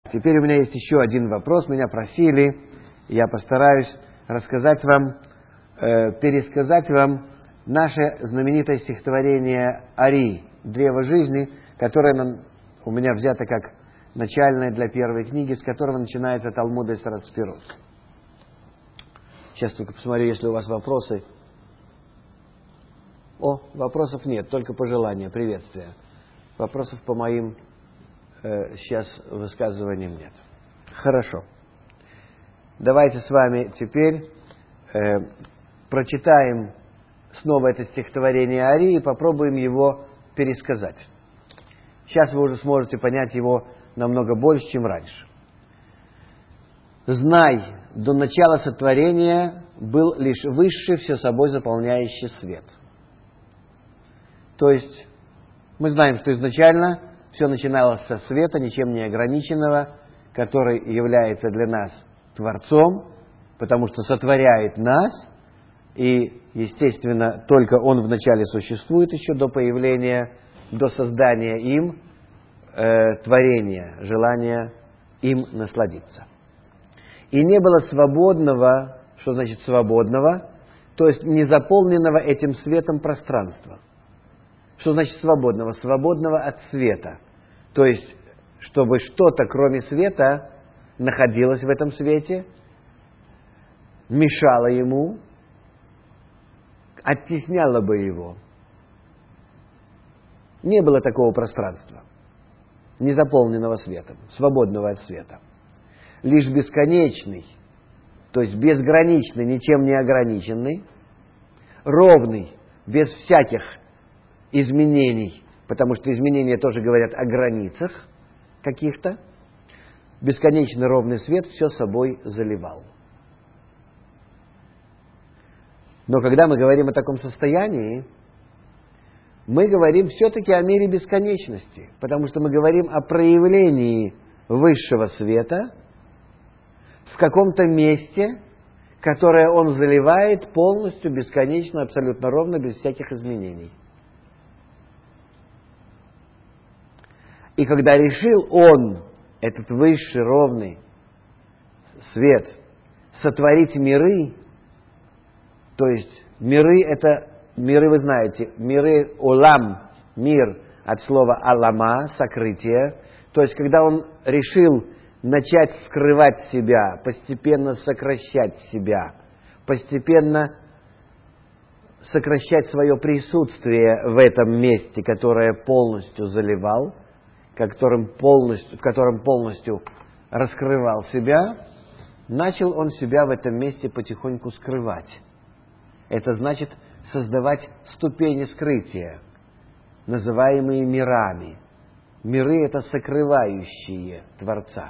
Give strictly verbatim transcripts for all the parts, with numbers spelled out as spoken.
Теперь у меня есть еще один вопрос. Меня просили, я постараюсь рассказать вам, э, пересказать вам наше знаменитое стихотворение «Ари. Древо жизни», которое нам, у меня взято как начальное для первой книги, с которого начинается Талмуд Эсер Сфирот. Сейчас только посмотрю, есть ли у вас вопросы. О, вопросов нет, только пожелания, приветствия. Вопросов по моим э, сейчас высказываниям нет. Хорошо. Давайте с вами теперь э, прочитаем снова это стихотворение Ари и попробуем его пересказать. Сейчас вы уже сможете понять его намного больше, чем раньше. «Знай, до начала сотворения был лишь высший, все собой заполняющий свет». То есть мы знаем, что изначально все начиналось со света, ничем не ограниченного, который является для нас Творцом, потому что сотворяет нас, и, естественно, только Он вначале существует еще до появления, до создания им э, творения, желания им насладиться. И не было свободного, что значит свободного, то есть не заполненного этим светом пространства. Что значит свободного? Свободного от света. То есть, чтобы что-то, кроме света, находилось в этом свете, мешало ему, оттесняло бы его. Не было такого пространства, не заполненного светом, свободного от света. Лишь бесконечный, то есть безграничный, ничем не ограниченный, ровный, без всяких изменений, потому что изменения тоже говорят о границах каких-то, бесконечно ровный свет все собой заливал. Но когда мы говорим о таком состоянии, мы говорим все-таки о мере бесконечности, потому что мы говорим о проявлении высшего света в каком-то месте, которое он заливает полностью, бесконечно, абсолютно ровно, без всяких изменений. И когда решил он, этот высший, ровный свет, сотворить миры, то есть миры это, миры вы знаете, миры олам, мир от слова алама, сокрытие, то есть когда он решил начать скрывать себя, постепенно сокращать себя, постепенно сокращать свое присутствие в этом месте, которое полностью заливал, которым полностью, в котором полностью раскрывал себя, начал он себя в этом месте потихоньку скрывать. Это значит создавать ступени скрытия, называемые мирами. Миры – это сокрывающие Творца.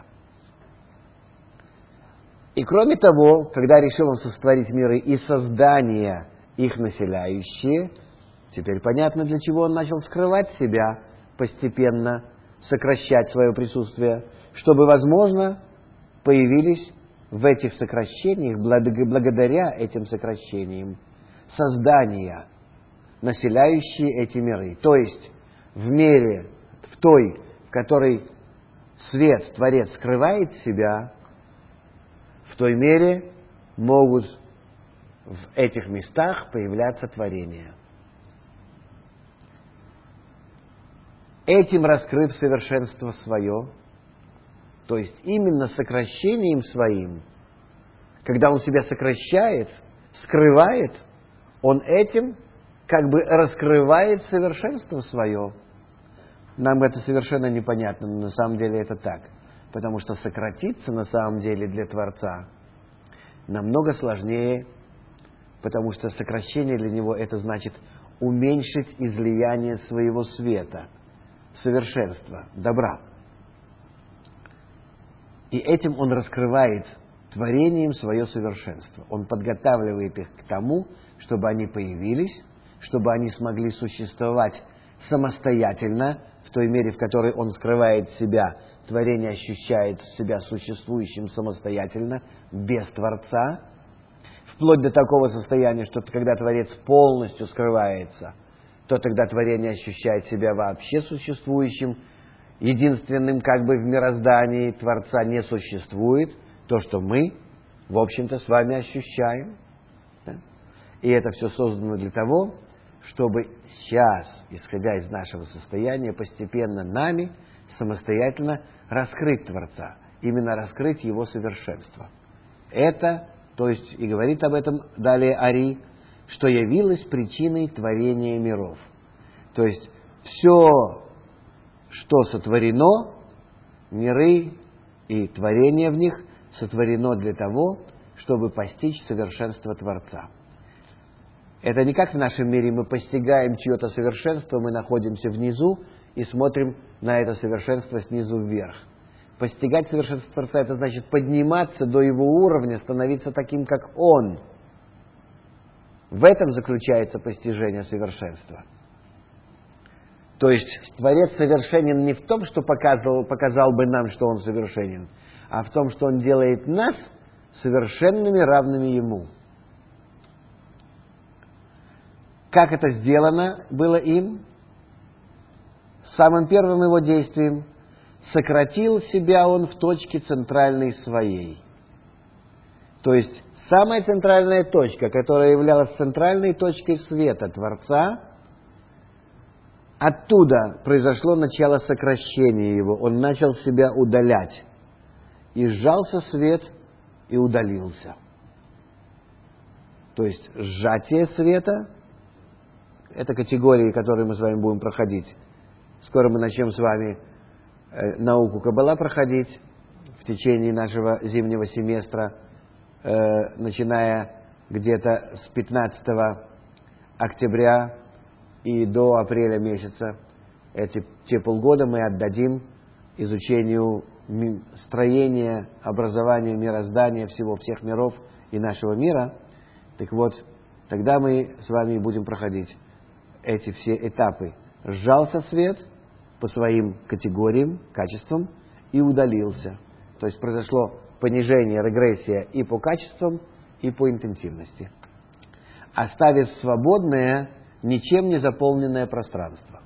И кроме того, когда решил он сотворить миры и создания их населяющие, теперь понятно, для чего он начал скрывать себя постепенно, сокращать свое присутствие, чтобы, возможно, появились в этих сокращениях, благодаря этим сокращениям, создания, населяющие эти миры. То есть в мере, в той, в которой свет, Творец, скрывает себя, в той мере могут в этих местах появляться творения. Этим раскрыв совершенство свое, то есть именно сокращением своим, когда он себя сокращает, скрывает, он этим как бы раскрывает совершенство свое. Нам это совершенно непонятно, но на самом деле это так. Потому что сократиться на самом деле для Творца намного сложнее, потому что сокращение для него это значит уменьшить излияние своего света, совершенства, добра. И этим он раскрывает творением свое совершенство. Он подготавливает их к тому, чтобы они появились, чтобы они смогли существовать самостоятельно, в той мере, в которой он скрывает себя, творение ощущает себя существующим самостоятельно, без Творца, вплоть до такого состояния, что когда Творец полностью скрывается, то тогда творение ощущает себя вообще существующим единственным как бы в мироздании Творца не существует, то, что мы, в общем-то, с вами ощущаем. Да? И это все создано для того, чтобы сейчас, исходя из нашего состояния, постепенно нами самостоятельно раскрыть Творца, именно раскрыть Его совершенство. Это, то есть, и говорит об этом далее Ари, что явилось причиной творения миров. То есть, все, что сотворено, миры и творение в них, сотворено для того, чтобы постичь совершенство Творца. Это не как в нашем мире мы постигаем чье-то совершенство, мы находимся внизу и смотрим на это совершенство снизу вверх. Постигать совершенство Творца — это значит подниматься до Его уровня, становиться таким, как Он. В этом заключается постижение совершенства. То есть Творец совершенен не в том, что показал, показал бы нам, что Он совершенен, а в том, что Он делает нас совершенными, равными Ему. Как это сделано было им? Самым первым Его действием сократил себя Он в точке центральной своей. То есть самая центральная точка, которая являлась центральной точкой света Творца, оттуда произошло начало сокращения Его. Он начал себя удалять. И сжался свет, и удалился. То есть сжатие света — это категории, которые мы с вами будем проходить. Скоро мы начнем с вами э, науку Каббала проходить в течение нашего зимнего семестра, э, начиная где-то с пятнадцатого октября и до апреля месяца. Эти те полгода мы отдадим изучению строения, образования, мироздания, всего, всех миров и нашего мира. Так вот, тогда мы с вами будем проходить эти все этапы. Сжался свет по своим категориям, качествам и удалился. То есть произошло понижение, регрессия и по качествам, и по интенсивности, оставив свободное, ничем не заполненное пространство.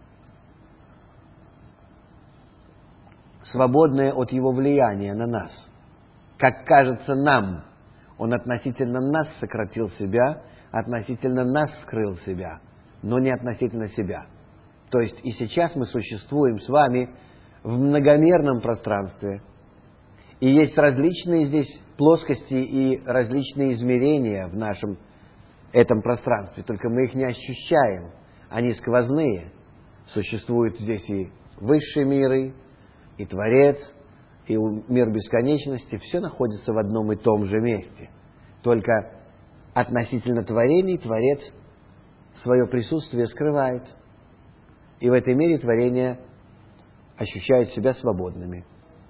Свободное от его влияния на нас. Как кажется нам, он относительно нас сократил себя, относительно нас скрыл себя, но не относительно себя. То есть и сейчас мы существуем с вами в многомерном пространстве, и есть различные здесь плоскости и различные измерения в нашем этом пространстве, только мы их не ощущаем, они сквозные. Существуют здесь и высшие миры, и Творец, и мир бесконечности, все находится в одном и том же месте. Только относительно творений Творец свое присутствие скрывает. И в этой мере творения ощущают себя свободными.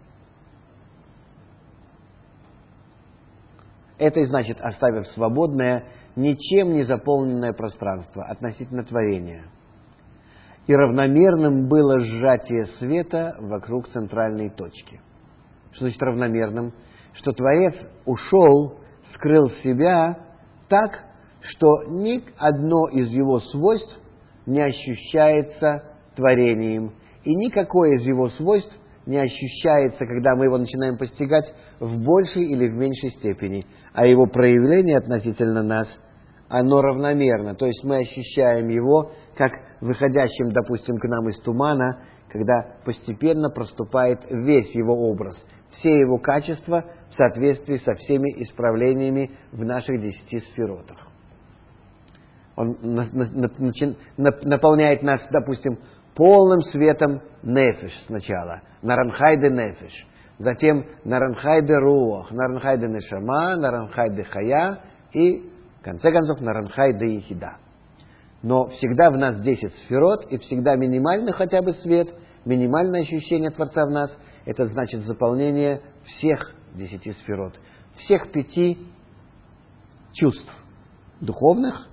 Это и значит, оставив свободное, ничем не заполненное пространство относительно творения. И равномерным было сжатие света вокруг центральной точки. Что значит равномерным? Что Творец ушел, скрыл себя так, что ни одно из его свойств не ощущается творением, и никакое из его свойств не ощущается, когда мы его начинаем постигать в большей или в меньшей степени, а его проявление относительно нас, оно равномерно, то есть мы ощущаем его как выходящим, допустим, к нам из тумана, когда постепенно проступает весь его образ, все его качества в соответствии со всеми исправлениями в наших десяти сферотах. Он наполняет нас, допустим, полным светом нефеш сначала, наранхайде нефеш, затем наранхайде руах, наранхайде нешама, наранхайде хая и, в конце концов, наранхайде ехида. Но всегда в нас десять сферот, и всегда минимальный хотя бы свет, минимальное ощущение Творца в нас, это значит заполнение всех десяти сферот, всех пяти чувств духовных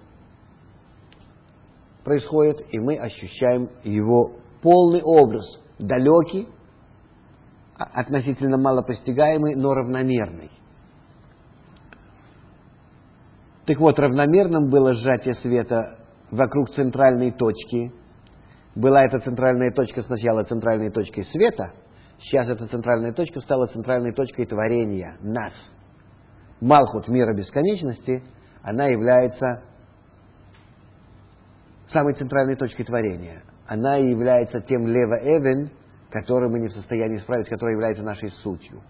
происходит, и мы ощущаем его полный образ, далекий, относительно малопостигаемый, но равномерный. Так вот, равномерным было сжатие света вокруг центральной точки, была эта центральная точка сначала центральной точкой света, сейчас эта центральная точка стала центральной точкой творения, нас. Малхут мира бесконечности, она является самой центральной точкой творения. Она является тем лева эвен, который мы не в состоянии исправить, который является нашей сутью.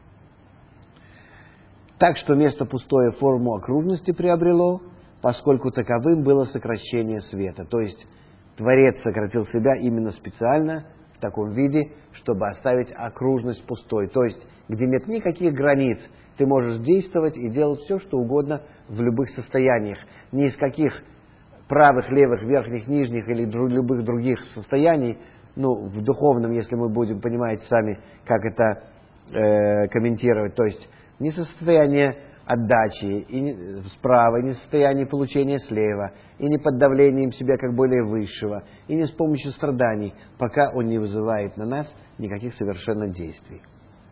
Так что место пустое форму окружности приобрело, поскольку таковым было сокращение света. То есть Творец сократил себя именно специально в таком виде, чтобы оставить окружность пустой. То есть, где нет никаких границ, ты можешь действовать и делать все, что угодно в любых состояниях. Ни из каких правых, левых, верхних, нижних или дру- любых других состояний, ну, в духовном, если мы будем понимать сами, как это э, комментировать, то есть ни состояние отдачи и не, справа, и не состояние получения слева, и не под давлением себя как более высшего, и не с помощью страданий, пока он не вызывает на нас никаких совершенно действий.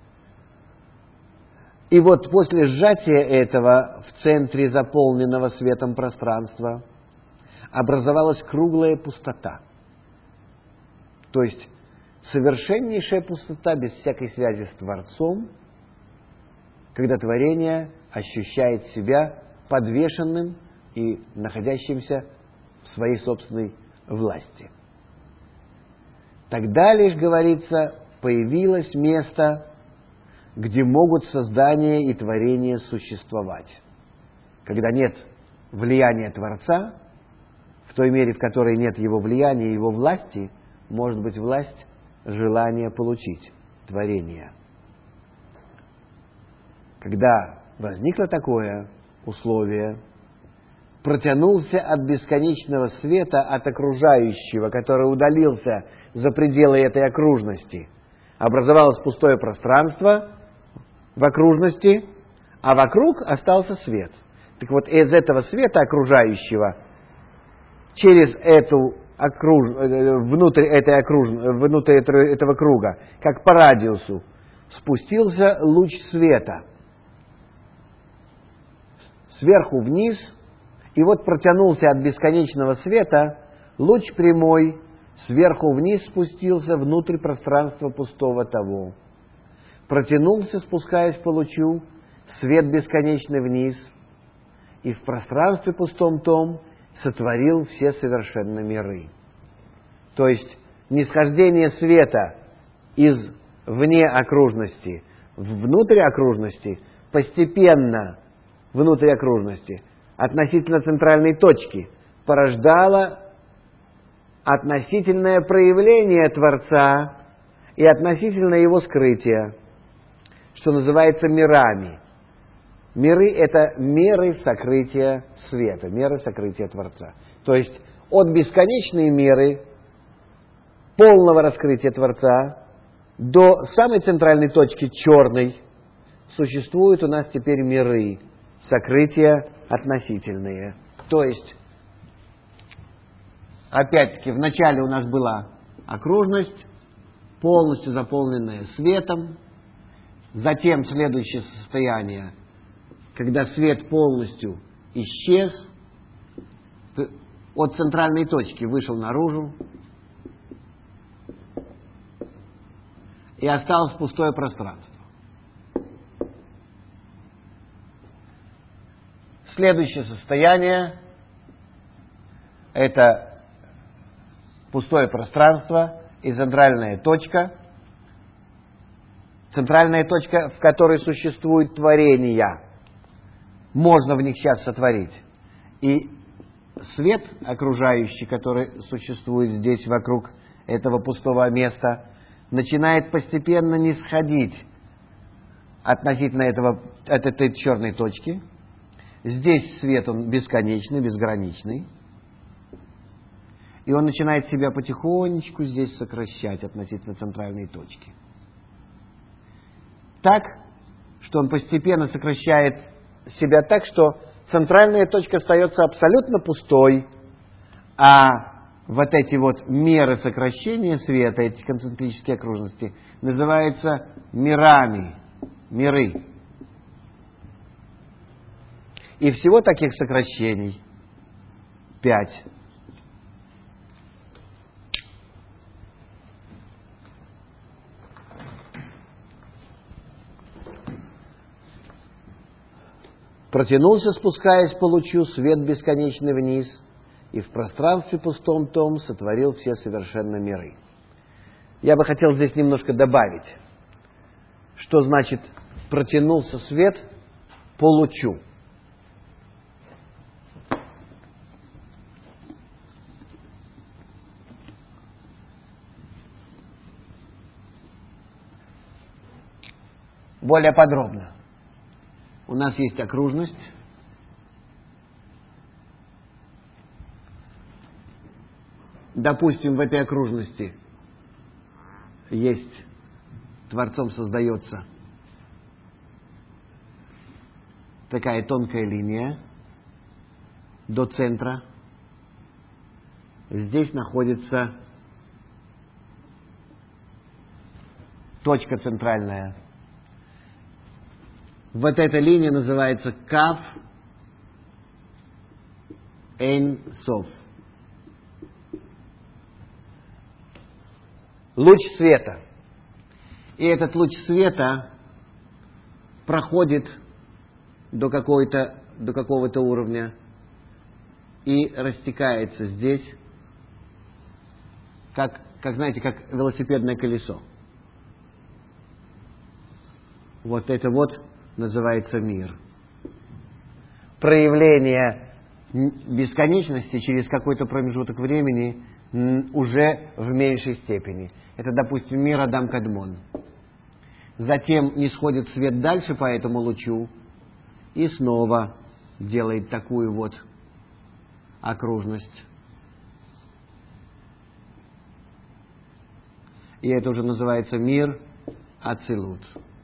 И вот после сжатия этого в центре заполненного светом пространства образовалась круглая пустота. То есть совершеннейшая пустота без всякой связи с Творцом, когда творение ощущает себя подвешенным и находящимся в своей собственной власти. Тогда лишь, говорится, появилось место, где могут создание и творение существовать. Когда нет влияния Творца, в той мере, в которой нет его влияния и его власти, может быть власть желания получить творение. Когда возникло такое условие, протянулся от бесконечного света от окружающего, который удалился за пределы этой окружности. Образовалось пустое пространство в окружности, а вокруг остался свет. Так вот, из этого света окружающего, через эту окруж... внутрь, этой окруж... внутрь этого круга, как по радиусу, спустился луч света. Сверху вниз, и вот протянулся от бесконечного света луч прямой, сверху вниз спустился внутрь пространства пустого того. Протянулся, спускаясь по лучу, свет бесконечный вниз, и в пространстве пустом том сотворил все совершенно миры. То есть нисхождение света из вне окружности внутрь окружности постепенно внутрь окружности относительно центральной точки порождало относительное проявление Творца и относительно его скрытия, что называется мирами. Миры – это меры сокрытия света, меры сокрытия Творца. То есть от бесконечной меры полного раскрытия Творца до самой центральной точки черной существуют у нас теперь миры, сокрытия относительные. То есть, опять-таки, вначале у нас была окружность, полностью заполненная светом, затем следующее состояние, когда свет полностью исчез, от центральной точки вышел наружу, и осталось пустое пространство. Следующее состояние – это пустое пространство и центральная точка, центральная точка, в которой существует творение. Можно в них сейчас сотворить. И свет окружающий, который существует здесь вокруг этого пустого места, начинает постепенно нисходить относительно этого, от этой черной точки. Здесь свет, он бесконечный, безграничный. И он начинает себя потихонечку здесь сокращать относительно центральной точки. Так, что он постепенно сокращает себя так, что центральная точка остается абсолютно пустой, а вот эти вот меры сокращения света, эти концентрические окружности, называются мирами, миры. И всего таких сокращений пять. Протянулся, спускаясь по лучу, свет бесконечный вниз, и в пространстве пустом том сотворил все совершенно миры. Я бы хотел здесь немножко добавить, что значит протянулся свет по лучу. Более подробно. У нас есть окружность. Допустим, в этой окружности есть, Творцом создается такая тонкая линия до центра. Здесь находится точка центральная. Вот эта линия называется Кав Эйн Соф. Луч света. И этот луч света проходит до, какой-то, до какого-то уровня и растекается здесь, как, как, знаете, как велосипедное колесо. Вот это вот называется мир. Проявление бесконечности через какой-то промежуток времени уже в меньшей степени. Это, допустим, мир Адам Кадмон. Затем не сходит свет дальше по этому лучу и снова делает такую вот окружность. И это уже называется мир Ацилут.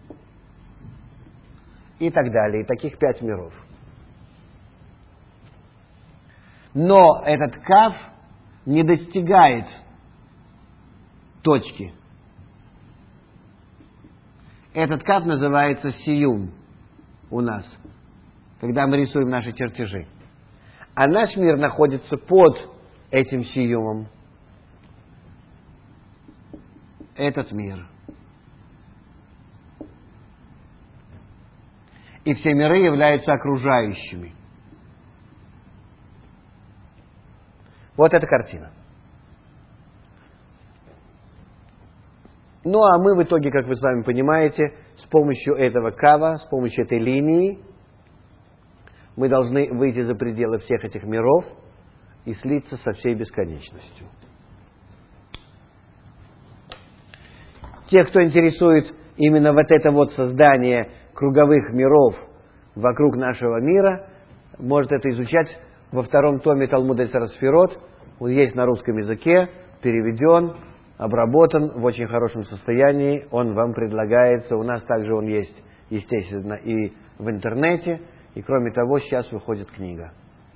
И так далее. И таких пять миров. Но этот Кав не достигает точки. Этот Кав называется Сиюм у нас, когда мы рисуем наши чертежи. А наш мир находится под этим Сиюмом. Этот мир. И все миры являются окружающими. Вот эта картина. Ну а мы в итоге, как вы сами понимаете, с помощью этого кава, с помощью этой линии, мы должны выйти за пределы всех этих миров и слиться со всей бесконечностью. Те, кто интересует именно вот это вот создание круговых миров вокруг нашего мира, может это изучать во втором томе Талмуд Эйсер Сфирот. Он есть на русском языке, переведен, обработан в очень хорошем состоянии. Он вам предлагается. У нас также он есть, естественно, и в интернете. И кроме того, сейчас выходит книга.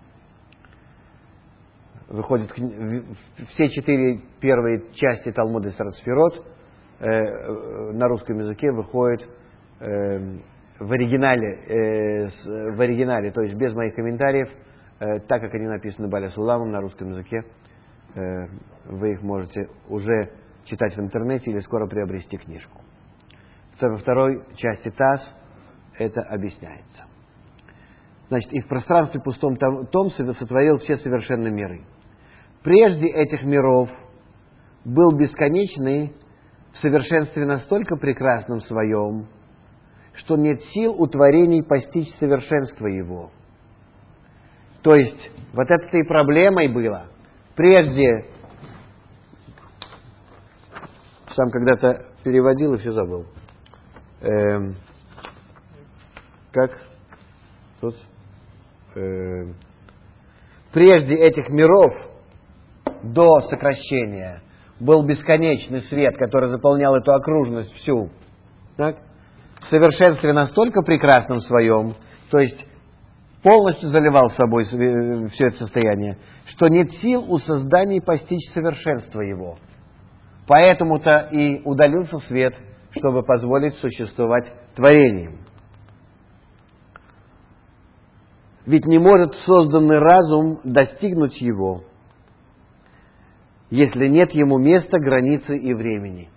Выходит кни... все четыре первые части Талмуда Эйсер Сфирот э, на русском языке выходят э, в оригинале, э, с, в оригинале, то есть без моих комментариев, э, так как они написаны Баля Суламом на русском языке. Э, вы их можете уже читать в интернете или скоро приобрести книжку. Во второй части ТАСС это объясняется. Значит, и в пространстве пустом том сотворил все совершенные миры. Прежде этих миров был бесконечный в совершенстве настолько прекрасном своем, что нет сил у творений постичь совершенство его. То есть, вот это и проблемой было. Прежде, сам когда-то переводил и все забыл. Эм, как? Тут. Эм, прежде этих миров, до сокращения, был бесконечный свет, который заполнял эту окружность всю. Так? В совершенстве настолько прекрасном своем, то есть полностью заливал собой все это состояние, что нет сил у создания постичь совершенство его. Поэтому-то и удалился свет, чтобы позволить существовать творениям. Ведь не может созданный разум достигнуть его, если нет ему места, границы и времени.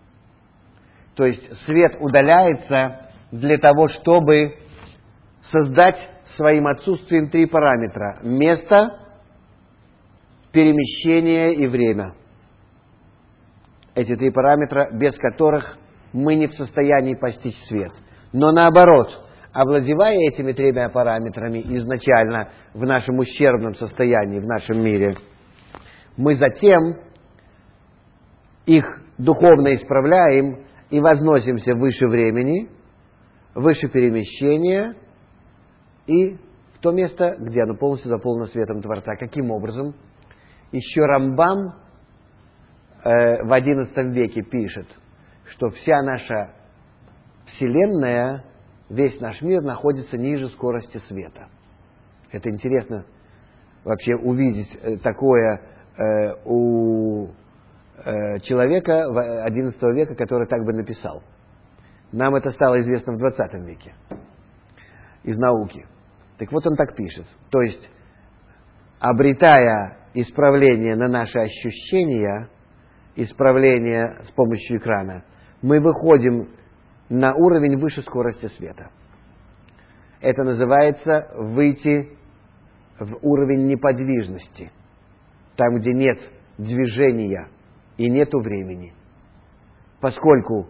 То есть свет удаляется для того, чтобы создать своим отсутствием три параметра: место, перемещение и время. Эти три параметра, без которых мы не в состоянии постичь свет. Но наоборот, овладевая этими тремя параметрами изначально в нашем ущербном состоянии, в нашем мире, мы затем их духовно исправляем и возносимся выше времени, выше перемещения и в то место, где оно полностью заполнено светом Творца. Каким образом? Еще Рамбам э, в одиннадцатом веке пишет, что вся наша Вселенная, весь наш мир находится ниже скорости света. Это интересно вообще увидеть такое э, у э, человека одиннадцатого века, который так бы написал. Нам это стало известно в двадцатом веке из науки. Так вот он так пишет. То есть, обретая исправление на наши ощущения, исправление с помощью экрана, мы выходим на уровень выше скорости света. Это называется выйти в уровень неподвижности, там, где нет движения и нету времени. Поскольку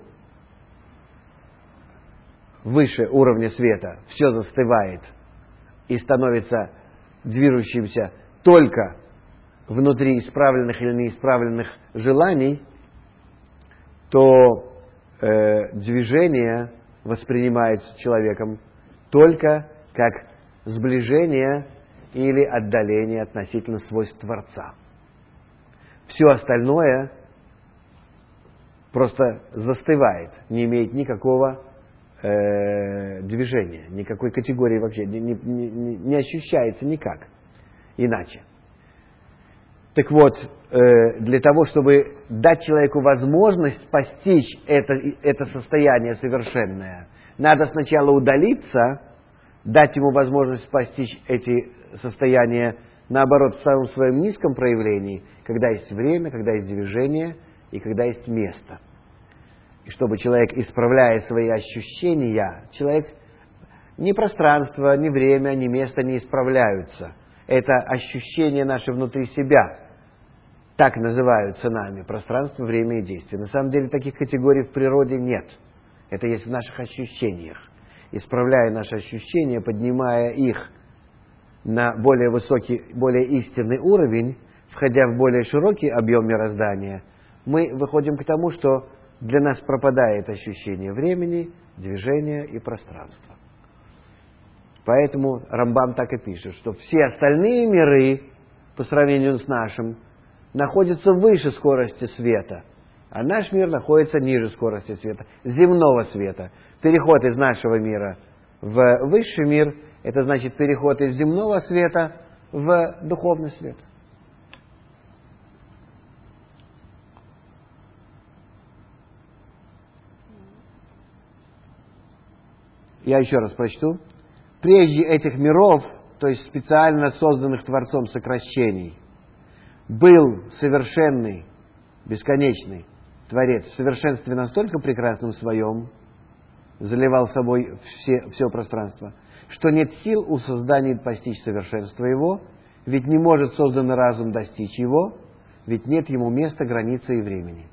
выше уровня света все застывает и становится движущимся только внутри исправленных или неисправленных желаний, то э, движение воспринимается человеком только как сближение или отдаление относительно свойств Творца. Все остальное просто застывает, не имеет никакого э, движения, никакой категории вообще, не, не, не, не ощущается никак иначе. Так вот, э, для того, чтобы дать человеку возможность постичь это, это состояние совершенное, надо сначала удалиться, дать ему возможность постичь эти состояния, наоборот, в самом своем низком проявлении, когда есть время, когда есть движение и когда есть место. И чтобы человек, исправляя свои ощущения, человек, ни пространство, ни время, ни место не исправляются. Это ощущения наши внутри себя. Так называются нами пространство, время и действие. На самом деле таких категорий в природе нет. Это есть в наших ощущениях. Исправляя наши ощущения, поднимая их на более высокий, более истинный уровень, входя в более широкий объем мироздания, мы выходим к тому, что для нас пропадает ощущение времени, движения и пространства. Поэтому Рамбам так и пишет, что все остальные миры, по сравнению с нашим, находятся выше скорости света, а наш мир находится ниже скорости света, земного света. Переход из нашего мира в высший мир – это значит переход из земного света в духовный свет. Я еще раз прочту. Прежде этих миров, то есть специально созданных Творцом сокращений, был совершенный, бесконечный Творец в совершенстве настолько прекрасном своем, заливал собой все, все пространство, что нет сил у создания постичь совершенство его, ведь не может созданный разум достичь его, ведь нет ему места, границы и времени.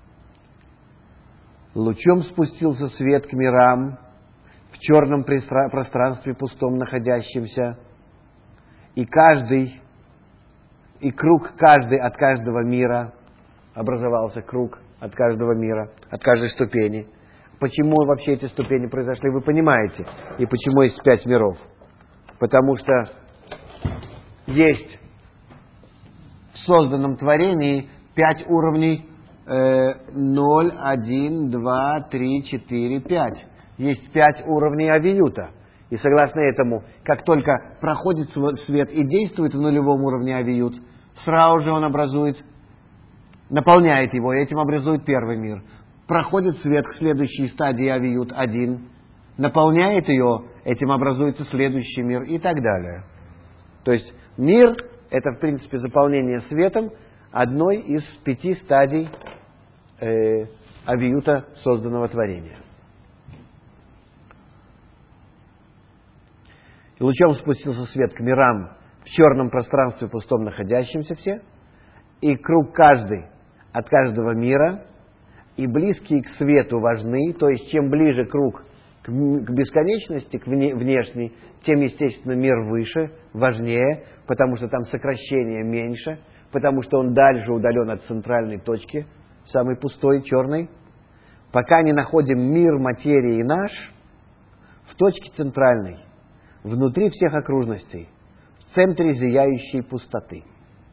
Лучом спустился свет к мирам, в черном пространстве пустом находящемся, и каждый, и круг каждый от каждого мира, образовался круг от каждого мира, от каждой ступени. Почему вообще эти ступени произошли, вы понимаете, и почему есть пять миров? Потому что есть в созданном творении пять уровней, э, ноль, один, два, три, четыре, пять. Есть пять уровней авиюта. И согласно этому, как только проходит свет и действует в нулевом уровне авиют, сразу же он образует, наполняет его, и этим образует первый мир. Проходит свет к следующей стадии авиют один, наполняет ее, этим образуется следующий мир и так далее. То есть мир – это, в принципе, заполнение светом одной из пяти стадий э, авиюта созданного творения. И лучом спустился свет к мирам, в черном пространстве пустом находящимся все, и круг каждый от каждого мира, и близкие к свету важны, то есть чем ближе круг к бесконечности, к внешней, тем, естественно, мир выше, важнее, потому что там сокращение меньше, потому что он дальше удален от центральной точки, самой пустой, черной. Пока не находим мир материи наш в точке центральной, внутри всех окружностей, в центре зияющей пустоты.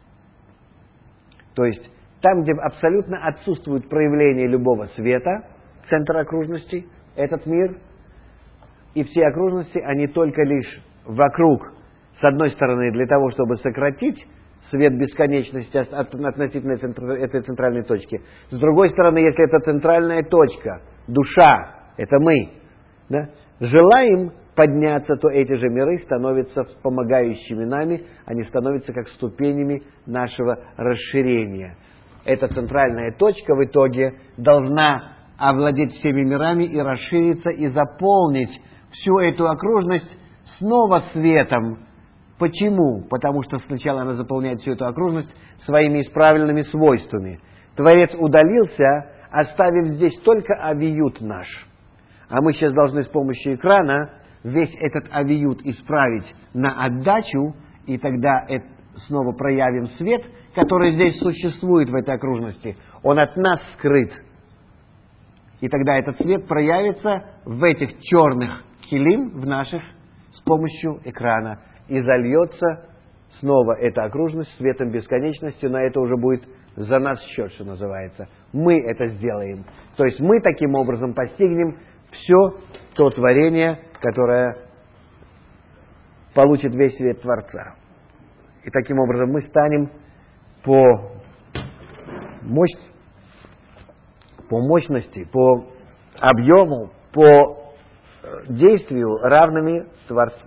То есть там, где абсолютно отсутствует проявление любого света, центр окружности, этот мир, и все окружности, они только лишь вокруг, с одной стороны, для того, чтобы сократить свет бесконечности относительно этой центральной точки. С другой стороны, если это центральная точка, душа, это мы, да, желаем подняться, то эти же миры становятся помогающими нами, они становятся как ступенями нашего расширения. Эта центральная точка в итоге должна овладеть всеми мирами и расшириться, и заполнить всю эту окружность снова светом. Почему? Потому что сначала она заполняет всю эту окружность своими исправленными свойствами. Творец удалился, оставив здесь только авиют наш. А мы сейчас должны с помощью экрана весь этот авиют исправить на отдачу, и тогда это снова проявим свет, который здесь существует в этой окружности. Он от нас скрыт. И тогда этот свет проявится в этих черных килим, в наших, с помощью экрана. И зальется снова эта окружность светом бесконечности, но это уже будет за нас счет, что называется. Мы это сделаем. То есть мы таким образом постигнем все то творение, которое получит весь свет Творца. И таким образом мы станем по, мощь, по мощности, по объему, по действию равными Творцу.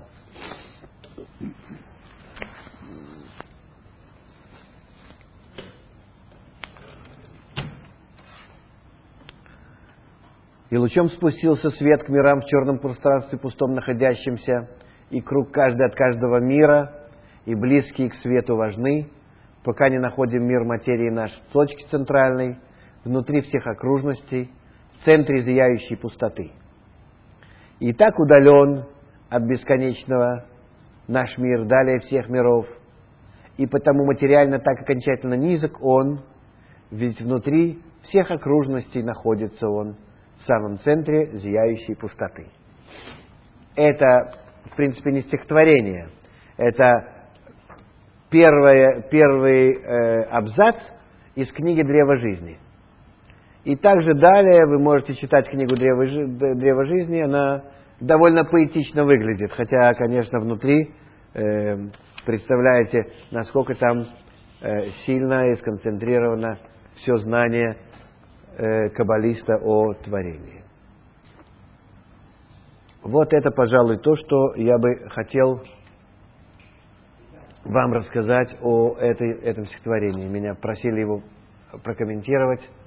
И лучом спустился свет к мирам в черном пространстве пустом находящимся, и круг каждый от каждого мира, и близкие к свету важны, пока не находим мир материи наш в точке центральной, внутри всех окружностей, в центре зияющей пустоты. И так удален от бесконечного наш мир, далее всех миров, и потому материально так окончательно низок он, ведь внутри всех окружностей находится он, в самом центре зияющей пустоты. Это, в принципе, не стихотворение. Это первое, первый э, абзац из книги «Древо жизни». И также далее вы можете читать книгу «Древо, Древо жизни». Она довольно поэтично выглядит, хотя, конечно, внутри э, представляете, насколько там э, сильно и сконцентрировано все знание каббалиста о творении. Вот это, пожалуй, то, что я бы хотел вам рассказать о этой, этом стихотворении. Меня просили его прокомментировать.